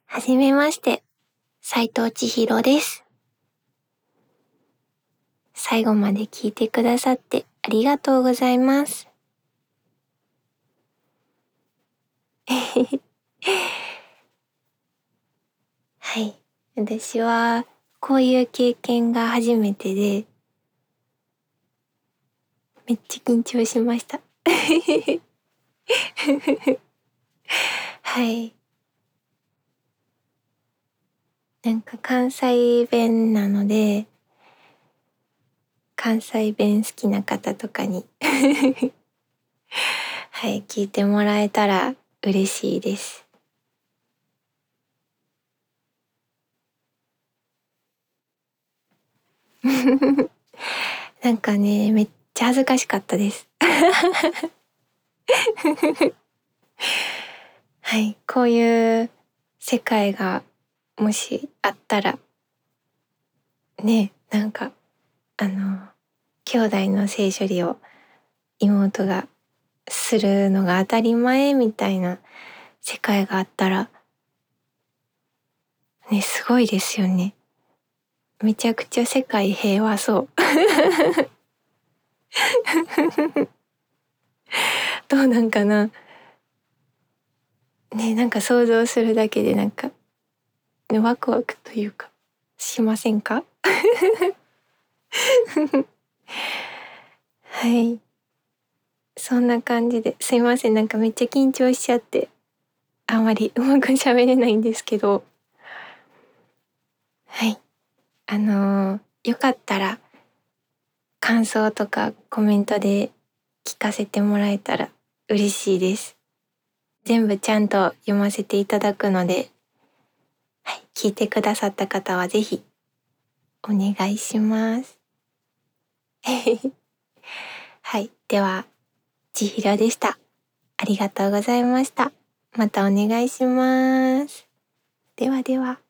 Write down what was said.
はじめまして、斉藤千尋です。最後まで聞いてくださってありがとうございます。はい、私はこういう経験が初めてで、めっちゃ緊張しました。はい。なんか関西弁なので、関西弁好きな方とかにはい、聞いてもらえたら嬉しいです。なんかね、めっちゃ恥ずかしかったです。はい、こういう世界がもしあったら、ね、なんか、兄弟の性処理を妹がするのが当たり前みたいな世界があったら、ね、すごいですよね。めちゃくちゃ世界平和そう。どうなんかな。ね、なんか想像するだけでなんか、ね、ワクワクというか、しませんか？はい。そんな感じで、すいません、なんかめっちゃ緊張しちゃって、あんまりうまく喋れないんですけど、はい。よかったら感想とかコメントで聞かせてもらえたら嬉しいです。全部ちゃんと読ませていただくので、はい、聞いてくださった方はぜひお願いします。はい、では、千尋でした。ありがとうございました。またお願いします。ではでは。